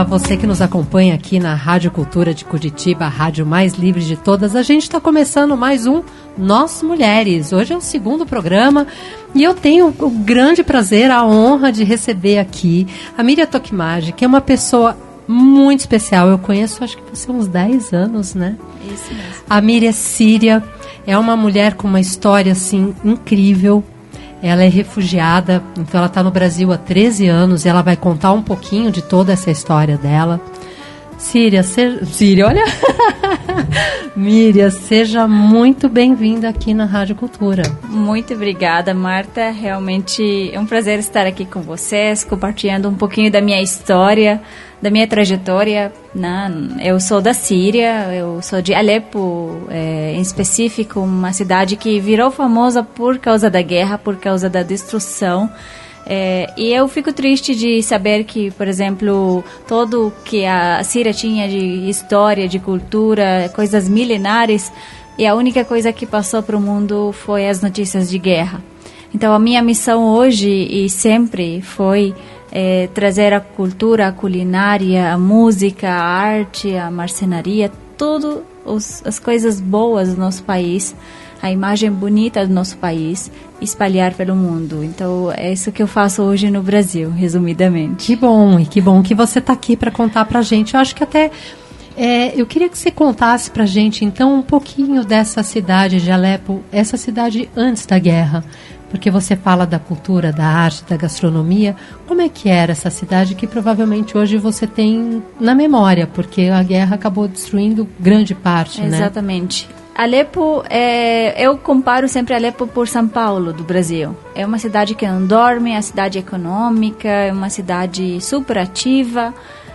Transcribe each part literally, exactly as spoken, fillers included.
você que nos acompanha aqui na Rádio Cultura de Curitiba, a rádio mais livre de todas. A gente está começando mais um Nós Mulheres. Hoje é o segundo programa e eu tenho o grande prazer, a honra de receber aqui a Miriam Tokimagi, que é uma pessoa muito especial. Eu conheço, acho que você há uns dez anos, né? Isso mesmo. A Miriam é síria, é uma mulher com uma história, assim, incrível. Ela é refugiada, então ela está no Brasil há treze anos e ela vai contar um pouquinho de toda essa história dela. Síria, se... Síria, olha! Miriam, seja muito bem-vinda aqui na Rádio Cultura. Muito obrigada, Marta. Realmente é um prazer estar aqui com vocês, compartilhando um pouquinho da minha história, da minha trajetória. Né? Eu sou da Síria, eu sou de Alepo, é, em específico, uma cidade que virou famosa por causa da guerra, por causa da destruição. É, e eu fico triste de saber que, por exemplo, tudo que a Síria tinha de história, de cultura, coisas milenares, e a única coisa que passou para o mundo foi as notícias de guerra. Então, a minha missão hoje e sempre foi é, trazer a cultura, a culinária, a música, a arte, a marcenaria, tudo os, as coisas boas do nosso país, a imagem bonita do nosso país, espalhar pelo mundo. Então, é isso que eu faço hoje no Brasil, resumidamente. Que bom, e que bom que você está aqui para contar para a gente. Eu acho que até, é, eu queria que você contasse para a gente, então, um pouquinho dessa cidade de Alepo, essa cidade antes da guerra, porque você fala da cultura, da arte, da gastronomia. Como é que era essa cidade que provavelmente hoje você tem na memória, porque a guerra acabou destruindo grande parte, né? Exatamente. Alepo, é, eu comparo sempre Alepo por São Paulo, do Brasil. É uma cidade que não dorme, é uma cidade econômica, é uma cidade super ativa,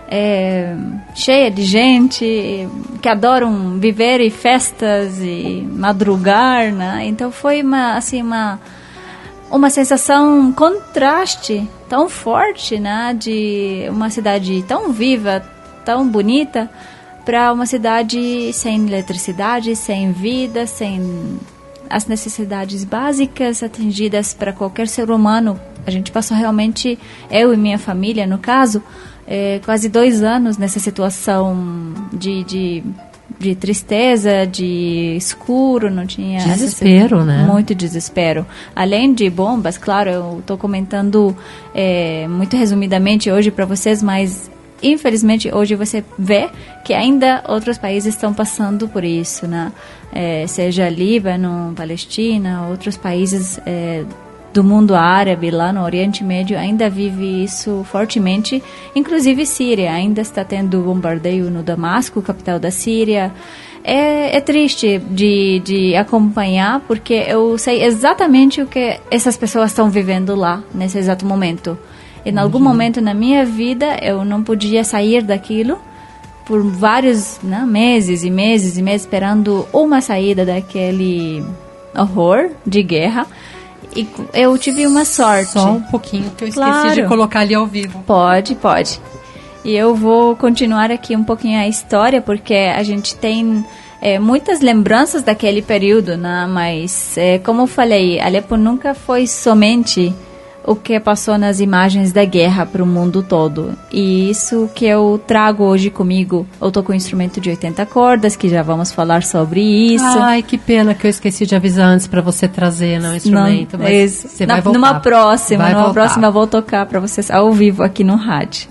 é, cheia de gente, que adoram viver em festas e madrugar, né? Então foi uma, assim, uma, uma sensação, um contraste tão forte, né? De uma cidade tão viva, tão bonita, para uma cidade sem eletricidade, sem vida, sem as necessidades básicas atingidas para qualquer ser humano. A gente passou realmente, eu e minha família, no caso, é, quase dois anos nessa situação de, de, de tristeza, de escuro, não tinha... Desespero, essa, né? Muito desespero. Além de bombas, claro, eu estou comentando é, muito resumidamente hoje para vocês, mas... Infelizmente, hoje você vê que ainda outros países estão passando por isso, né? É, seja Líbano, Palestina, outros países é, do mundo árabe, lá no Oriente Médio, ainda vive isso fortemente. Inclusive Síria, ainda está tendo bombardeio no Damasco, capital da Síria. É, é triste de, de acompanhar, porque eu sei exatamente o que essas pessoas estão vivendo lá, nesse exato momento. Em algum momento na minha vida, eu não podia sair daquilo por vários né, meses e meses e meses esperando uma saída daquele horror de guerra. E eu tive uma sorte. Só um pouquinho, que eu esqueci claro. de colocar ali ao vivo. Pode, pode. E eu vou continuar aqui um pouquinho a história, porque a gente tem é, muitas lembranças daquele período, né? Mas, é, como eu falei, Alepo nunca foi somente... o que passou nas imagens da guerra para o mundo todo. E isso que eu trago hoje comigo. Eu tô com um instrumento de oitenta cordas, que já vamos falar sobre isso. Ai, que pena que eu esqueci de avisar antes para você trazer no instrumento. Não, mas isso. você Na, vai voltar. Numa próxima, vai numa voltar. próxima eu vou tocar para vocês ao vivo aqui no rádio.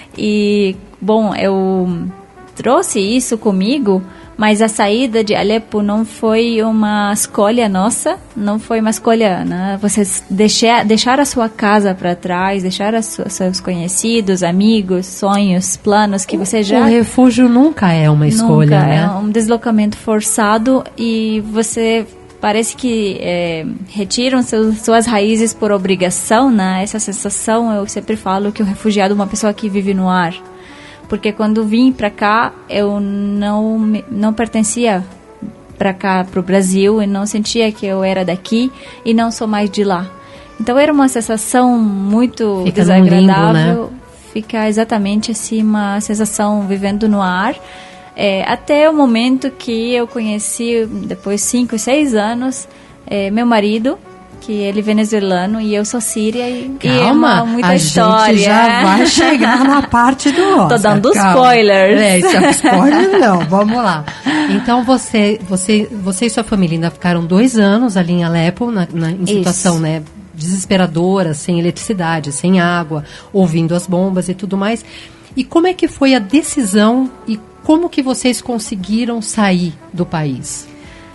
E, bom, eu trouxe isso comigo, mas a saída de Alepo não foi uma escolha nossa, não foi uma escolha, né? Você deixar, deixar a sua casa para trás, deixar os seus conhecidos, amigos, sonhos, planos que você já... O refúgio nunca é uma escolha, nunca, né? É um deslocamento forçado e você... Parece que é, retiram seus, suas raízes por obrigação, né? Essa sensação, eu sempre falo que o refugiado é uma pessoa que vive no ar. Porque quando vim para cá, eu não, não pertencia para cá, para o Brasil, e não sentia que eu era daqui e não sou mais de lá. Então era uma sensação muito Fica desagradável. num limbo, né? Fica exatamente assim, uma sensação vivendo no ar. É, até o momento que eu conheci, depois de cinco, seis anos, é, meu marido, que ele é venezuelano e eu sou síria e, Calma, e é uma, muita a história. Gente já vai chegar na parte do Oscar. Tô dando Calma. spoilers. É, isso é spoiler não, vamos lá. Então você, você, você e sua família ainda ficaram dois anos ali em Alepo, na, na, em situação, isso, né, desesperadora, sem eletricidade, sem água, ouvindo as bombas e tudo mais. E como é que foi a decisão e como que vocês conseguiram sair do país?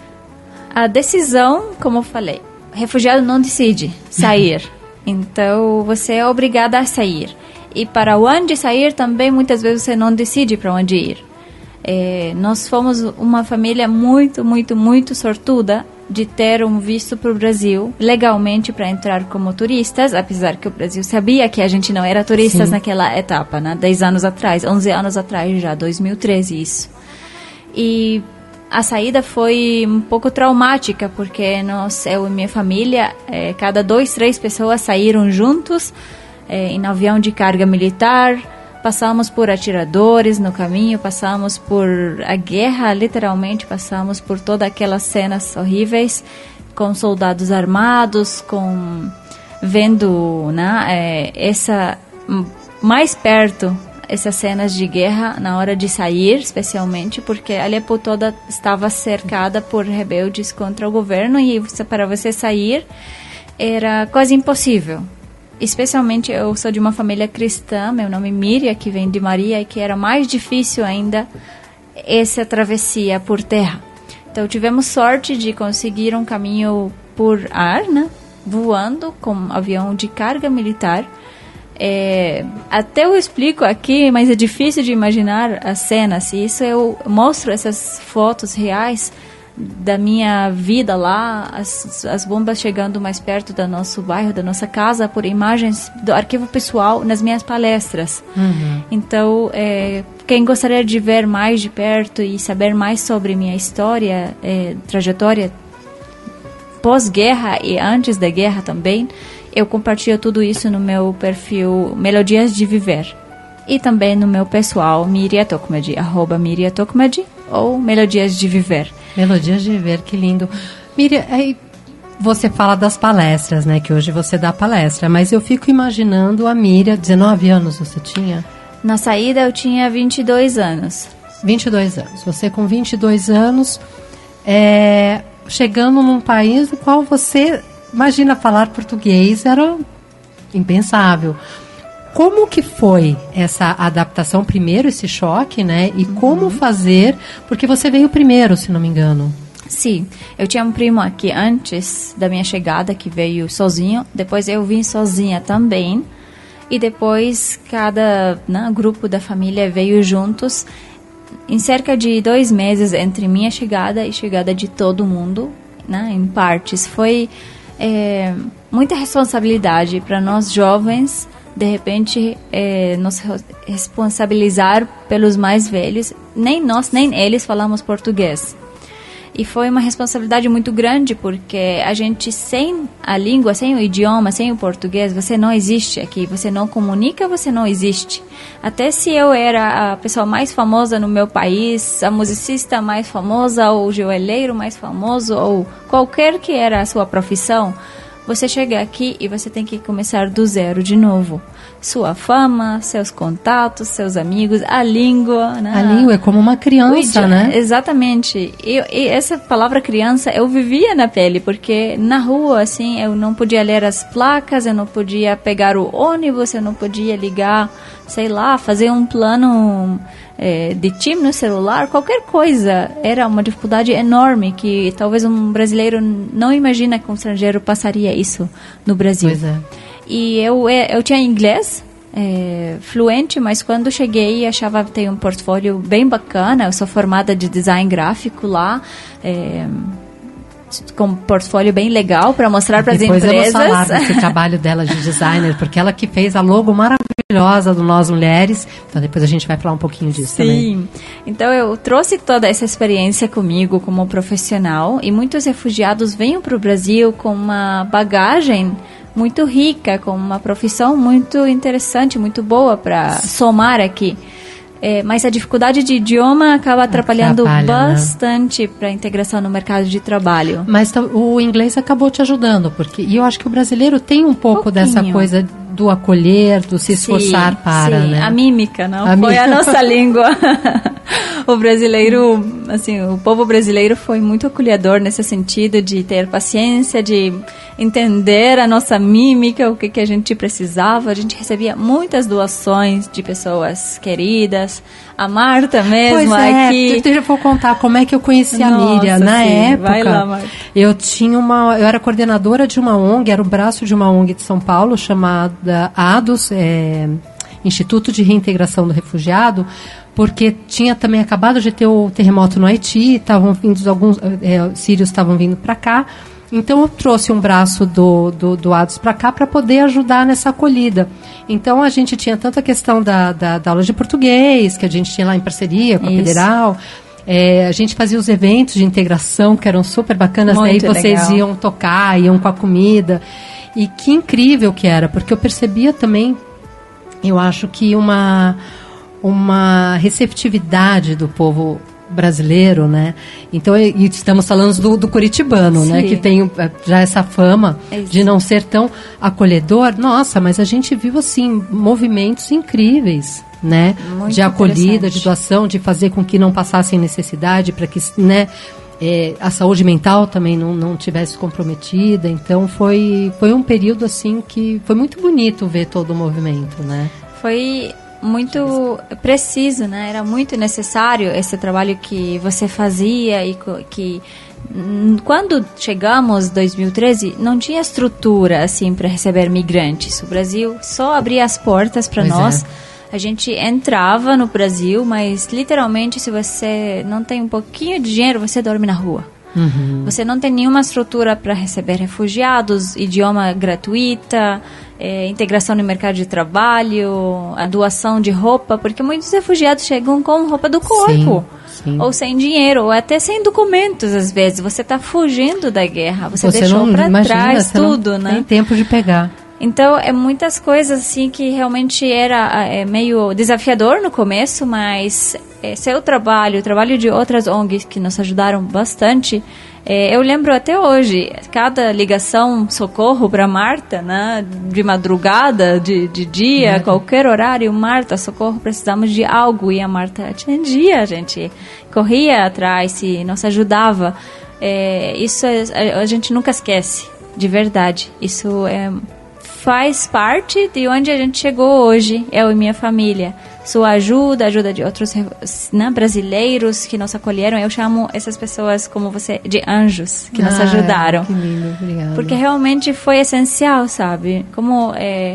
A decisão, como eu falei, refugiado não decide sair. Então, você é obrigada a sair. E para onde sair também, muitas vezes você não decide para onde ir. É, nós fomos uma família muito, muito, muito sortuda de ter um visto para o Brasil legalmente para entrar como turistas, apesar que o Brasil sabia que a gente não era turistas, sim, naquela etapa, né? dez anos atrás, onze anos atrás já, dois mil e treze isso. E a saída foi um pouco traumática, porque nós, eu e minha família, é, cada dois, três pessoas saíram juntos é, em avião de carga militar. Passamos por atiradores no caminho, passamos por a guerra, literalmente passamos por todas aquelas cenas horríveis, com soldados armados, com vendo, né, é, essa mais perto essas cenas de guerra na hora de sair, especialmente porque Alepo toda estava cercada por rebeldes contra o governo e você, para você sair era quase impossível. Especialmente eu sou de uma família cristã, meu nome é Miriam, que vem de Maria, e que era mais difícil ainda essa travessia por terra. Então tivemos sorte de conseguir um caminho por ar, né? Voando com um avião de carga militar. É, até eu explico aqui, mas é difícil de imaginar as cenas. E isso eu mostro essas fotos reais da minha vida lá, as, as bombas chegando mais perto do nosso bairro, da nossa casa, por imagens do arquivo pessoal nas minhas palestras. Uhum. Então, é, quem gostaria de ver mais de perto e saber mais sobre minha história, é, trajetória pós-guerra e antes da guerra também, eu compartilho tudo isso no meu perfil Melodias de Viver. E também no meu pessoal, Miriam Tokmadi, arroba Miriam Tokmadi, ou Melodias de Viver. Melodias de Viver, que lindo. Miriam, aí você fala das palestras, né? Que hoje você dá palestra, mas eu fico imaginando a Miriam, dezenove anos você tinha? Na saída eu tinha vinte e dois anos. vinte e dois anos. Você com vinte e dois anos, é, chegando num país no qual você... Imagina, falar português era impensável. Como que foi essa adaptação, primeiro esse choque, né? E uhum. como fazer, porque você veio primeiro, se não me engano. Sim, eu tinha um primo aqui antes da minha chegada, que veio sozinho. Depois eu vim sozinha também. E depois cada, né, grupo da família veio juntos. Em cerca de dois meses entre minha chegada e chegada de todo mundo, né, em partes. Foi... É, muita responsabilidade para nós jovens, de repente, é, nos responsabilizar pelos mais velhos. Nem nós, nem eles falamos português. E foi uma responsabilidade muito grande, porque a gente, sem a língua, sem o idioma, sem o português, você não existe aqui. Você não comunica, você não existe. Até se eu era a pessoa mais famosa no meu país, a musicista mais famosa, ou o joalheiro mais famoso, ou qualquer que era a sua profissão, você chega aqui e você tem que começar do zero de novo. Sua fama, seus contatos, seus amigos, a língua, né? A língua é como uma criança, né? Exatamente. E, e essa palavra criança eu vivia na pele, porque na rua, assim, eu não podia ler as placas, eu não podia pegar o ônibus, eu não podia ligar, sei lá, fazer um plano é, de time no celular, qualquer coisa. Era uma dificuldade enorme que talvez um brasileiro não imagina que um estrangeiro passaria isso no Brasil. Pois é. E eu, eu tinha inglês é, fluente, mas quando cheguei achava que tem um portfólio bem bacana. Eu sou formada de design gráfico lá, é, com um portfólio bem legal para mostrar para as empresas. Depois eu vou falar desse trabalho dela de designer, porque ela que fez a logo maravilhosa do Nós Mulheres. Então depois a gente vai falar um pouquinho disso. Sim. Também. Sim. Então eu trouxe toda essa experiência comigo como profissional, e muitos refugiados vêm para o Brasil com uma bagagem muito rica, com uma profissão muito interessante, muito boa para somar aqui. É, mas a dificuldade de idioma acaba atrapalhando Atrapalha, bastante, né, para a integração no mercado de trabalho. Mas o inglês acabou te ajudando, porque e eu acho que o brasileiro tem um pouco Pouquinho. dessa coisa do acolher, do se esforçar sim, para, sim. né? A mímica, não a foi mí... a nossa língua. O brasileiro, assim, o povo brasileiro foi muito acolhedor nesse sentido de ter paciência, de entender a nossa mímica, o que, que a gente precisava. A gente recebia muitas doações de pessoas queridas. A Marta mesmo pois é, aqui. Eu vou contar como é que eu conheci a Nossa, Miriam. Na sim. época, Vai lá, Marta. eu tinha uma, eu era coordenadora de uma O N G, era o braço de uma O N G de São Paulo chamada A D O S, é, Instituto de Reintegração do Refugiado, porque tinha também acabado de ter o terremoto no Haiti, estavam vindo alguns é, sírios estavam vindo para cá. Então eu trouxe um braço do, do, do A D O S para cá para poder ajudar nessa acolhida. Então a gente tinha tanto a questão da, da, da aula de português, que a gente tinha lá em parceria com a Isso. Federal. É, a gente fazia os eventos de integração que eram super bacanas. Muito daí vocês legal. Iam tocar, iam com a comida. E que incrível que era, porque eu percebia também, eu acho que uma, uma receptividade do povo brasileiro, né? Então, e estamos falando do, do curitibano, sim, né? Que tem já essa fama Isso. de não ser tão acolhedor. Nossa, mas a gente viu, assim, movimentos incríveis, né? Muito de acolhida, de doação, de fazer com que não passassem necessidade, para que, né? É, a saúde mental também não, não tivesse comprometida. Então, foi, foi um período, assim, que foi muito bonito ver todo o movimento, né? Foi muito preciso, né? Era muito necessário esse trabalho que você fazia e que quando chegamos em dois mil e treze não tinha estrutura assim para receber migrantes. O Brasil só abria as portas para nós. É. A gente entrava no Brasil, mas literalmente se você não tem um pouquinho de dinheiro, você dorme na rua. Uhum. Você não tem nenhuma estrutura para receber refugiados, idioma gratuita, é, integração no mercado de trabalho, a doação de roupa, porque muitos refugiados chegam com roupa do corpo, sim, sim. ou sem dinheiro, ou até sem documentos às vezes. Você está fugindo da guerra, você, você deixou para trás tudo, não né? Tem tempo de pegar. Então, é muitas coisas assim que realmente era é, meio desafiador no começo, mas é, seu trabalho, o trabalho de outras O N Gs que nos ajudaram bastante, é, eu lembro até hoje, cada ligação socorro para Marta, né, de madrugada, de, de dia, uhum. qualquer horário, Marta, socorro, precisamos de algo, e a Marta atendia, a gente corria atrás e nos ajudava. É, isso a, a gente nunca esquece, de verdade, isso é... faz parte de onde a gente chegou hoje, eu e minha família. Sua ajuda, ajuda de outros, né, brasileiros que nos acolheram. Eu chamo essas pessoas, como você, de anjos, que ah, nos ajudaram. Que lindo, obrigada. Porque realmente foi essencial, sabe? Como é,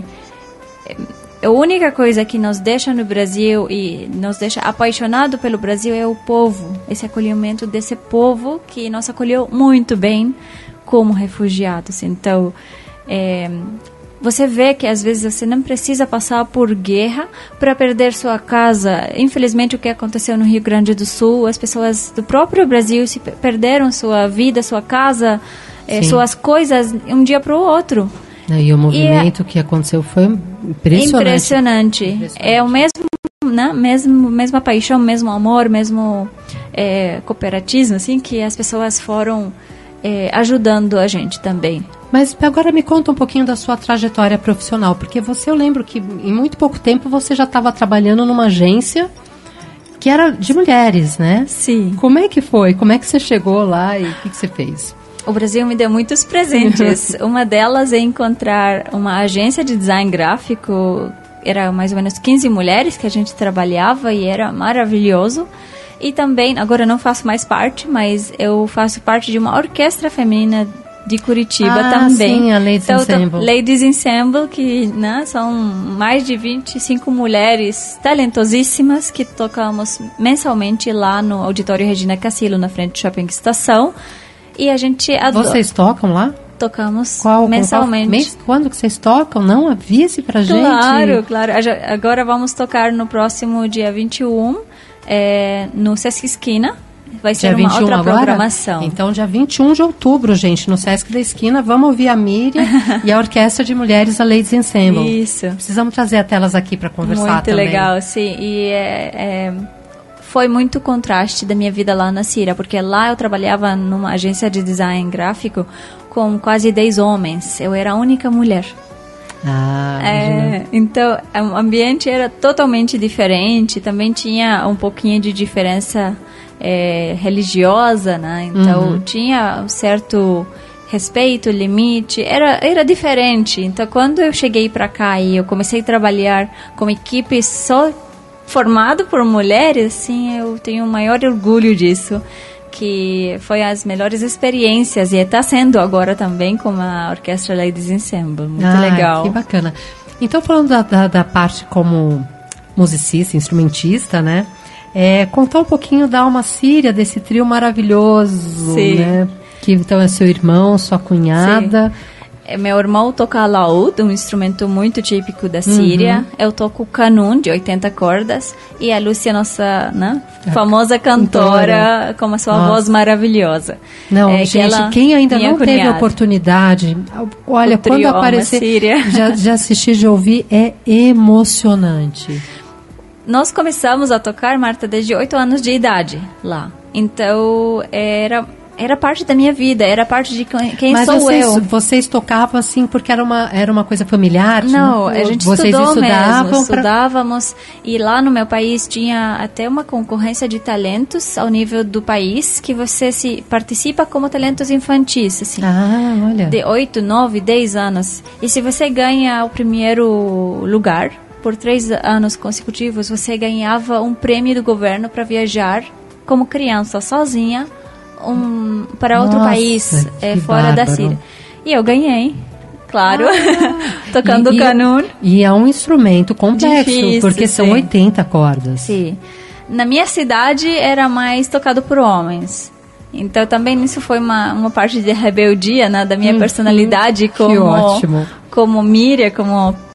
é, a única coisa que nos deixa no Brasil e nos deixa apaixonado pelo Brasil é o povo. Esse acolhimento desse povo que nos acolheu muito bem como refugiados. Então, é... você vê que às vezes você não precisa passar por guerra para perder sua casa. Infelizmente, o que aconteceu no Rio Grande do Sul, as pessoas do próprio Brasil se perderam sua vida, sua casa, eh, suas coisas um dia para o outro. E o movimento e, que aconteceu foi impressionante. Impressionante. impressionante. É o mesmo, né? Mesmo, mesma paixão, mesmo amor, mesmo é, cooperatismo, assim, que as pessoas foram é, ajudando a gente também. Mas agora me conta um pouquinho da sua trajetória profissional, porque você, eu lembro que em muito pouco tempo você já estava trabalhando numa agência que era de mulheres, né? Sim. Como é que foi? Como é que você chegou lá e o que, que você fez? O Brasil me deu muitos presentes. Uma delas é encontrar uma agência de design gráfico. Era mais ou menos quinze mulheres que a gente trabalhava e era maravilhoso. E também, agora eu não faço mais parte, mas eu faço parte de uma orquestra feminina de Curitiba ah, também. Sim, a Ladies então, Ensemble. Ladies Ensemble, que, né, são mais de vinte e cinco mulheres talentosíssimas que tocamos mensalmente lá no Auditório Regina Cassillo, na frente do Shopping Estação. E a gente adora. Vocês tocam lá? Tocamos qual, mensalmente. Qual mês? Quando que vocês tocam? Não, avise pra gente. Claro, claro. Agora vamos tocar no próximo dia vinte e um, é, no Sesc Esquina, vai ser uma outra agora? programação. Então, dia vinte e um de outubro, gente, no Sesc da Esquina, vamos ouvir a Miriam e a Orquestra de Mulheres, a Ladies Ensemble. Isso. Precisamos trazer até elas aqui para conversar muito também. Muito legal, sim. E é, é, foi muito contraste da minha vida lá na Síria, porque lá eu trabalhava numa agência de design gráfico com quase dez homens. Eu era a única mulher. Ah, é, então, o ambiente era totalmente diferente. Também tinha um pouquinho de diferença é, religiosa, né? Então, uhum. tinha um certo respeito, limite. Era, era diferente. Então, quando eu cheguei para cá e eu comecei a trabalhar com equipe só formada por mulheres, assim, eu tenho o maior orgulho disso. Que foi as melhores experiências e está sendo agora também com a Orquestra Ladies Ensemble. Muito ah, legal. Que bacana. Então, falando da, da, da parte como musicista, instrumentista, né? É, contar um pouquinho da Alma Síria, desse trio maravilhoso, Sim. né? Que então é seu irmão, sua cunhada. Sim. Meu irmão toca laúd, um instrumento muito típico da Síria. Uhum. Eu toco canun, de oitenta cordas. E a Lúcia, nossa né, famosa cantora, cantora, com a sua nossa. voz maravilhosa. Não, é, gente, que ela, quem ainda não cunhada. teve a oportunidade, olha, quando aparecer, já, já assistir, já ouvir, é emocionante. Nós começamos a tocar, Marta, desde oito anos de idade lá. Então, era... Era parte da minha vida, era parte de quem Mas sou vocês, eu. vocês tocavam assim porque era uma, era uma coisa familiar? Não, a gente vocês estudou estudavam mesmo, pra... estudávamos. E lá no meu país tinha até uma concorrência de talentos ao nível do país, que você se participa como talentos infantis, assim. Ah, olha. De oito, nove, dez anos. E se você ganha o primeiro lugar, por três anos consecutivos, você ganhava um prêmio do governo para viajar como criança, sozinha, Um, para outro Nossa, país é, fora bárbaro. da Síria. E eu ganhei, claro, ah, tocando e, canun. E é um instrumento complexo, Difícil, porque são sim. oitenta cordas. Sim. Na minha cidade era mais tocado por homens. Então também isso foi uma, uma parte de rebeldia, né, da minha uhum, personalidade como, que ótimo. como Miriam, como